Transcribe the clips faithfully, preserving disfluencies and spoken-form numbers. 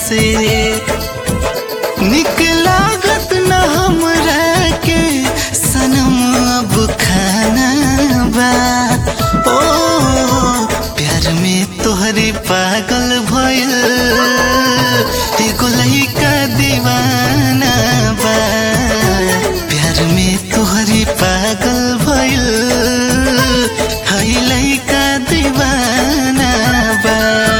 से निक लागत न हमरा के सनम अब खाना बा। ओ प्यार में तोहरी पागल भइल एगो लइका दीवाना बा। प्यार में तोहरी पागल भइल हई लइका दीवाना बा।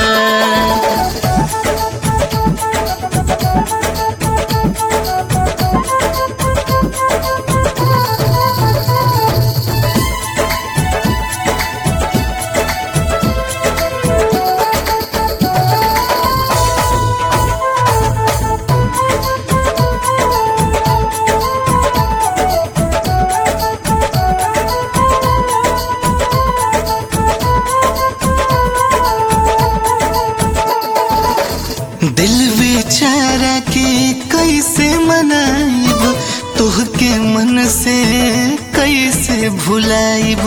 दिल बेचारा के कैसे मनाइब तोहके मन से कैसे भुलाइब।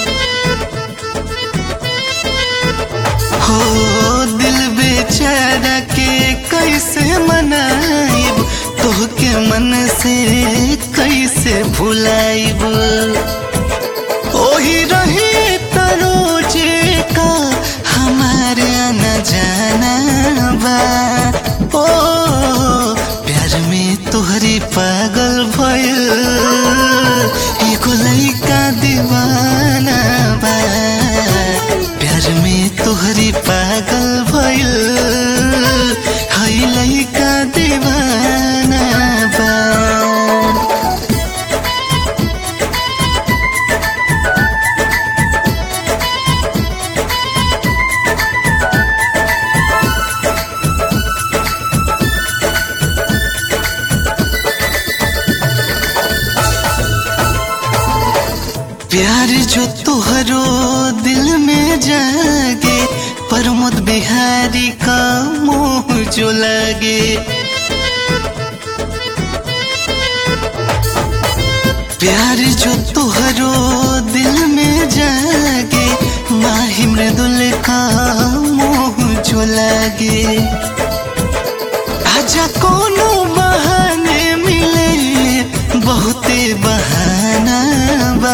हो दिल बेचारा के कैसे मनाइब तोहके मन से कैसे भुलाइब। ओही रही तरोजे का हमारे आना जाना बा। ओ प्यार में तोहरी पागल भइल एगो लइका दीवाना बा। प्यार में तोहरी पागल भइल हई लइका दीवाना बा। प्यार जो तोहरो दिल में जागे प्रमोद बिहारी का मोह जो लागे। प्यार जो तोहरो दिल में जागे माही मृदुल का मोह जो लागे। आजा कोनो बहाने मिले बहुते बहाना बा।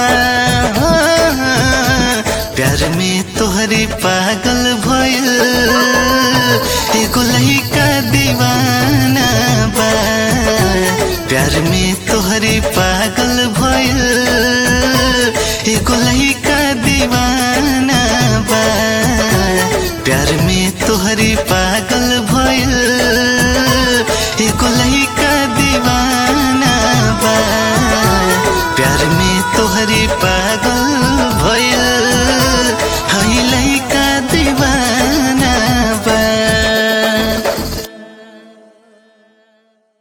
प्यार में तोहरी पागल भइल एगो लइका दीवाना बा। प्यार में तोहरी पागल भइल एगो लइका दीवाना बा। प्यार में तोहरी पागल